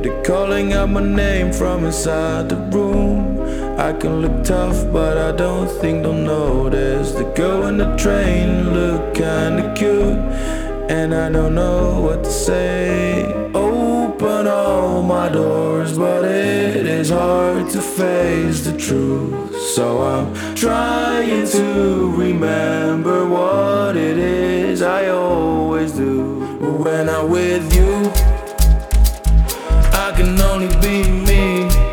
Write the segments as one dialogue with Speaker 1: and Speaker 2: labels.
Speaker 1: They're calling out my name from inside the room. I can look tough, but I don't think they'll notice. The girl in the train look kinda cute, and I don't know what to say. Open all my doors, but it is hard to face the truth. So I'm trying to remember what it is I always do. When I'm with you, I can only be me.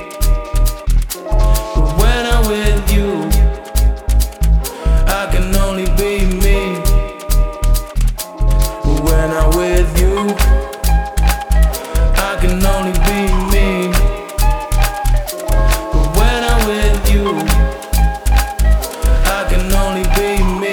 Speaker 1: When I'm with you, I can only be me. When I'm with you, I can only be me. When I'm with you, I can only be me.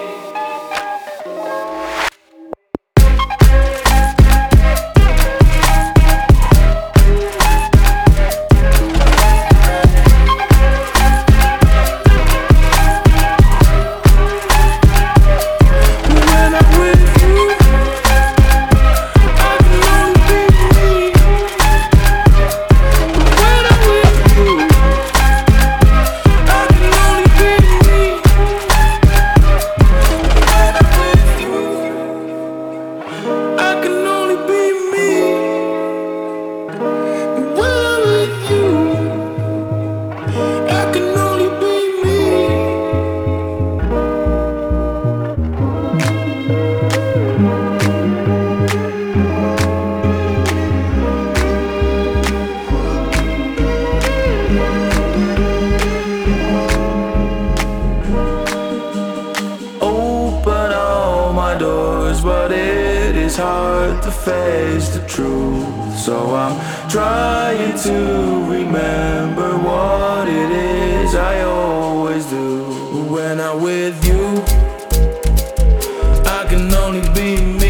Speaker 1: Doors, but it is hard to face the truth. So I'm trying to remember what it is I always do. When I'm with you, I can only be me.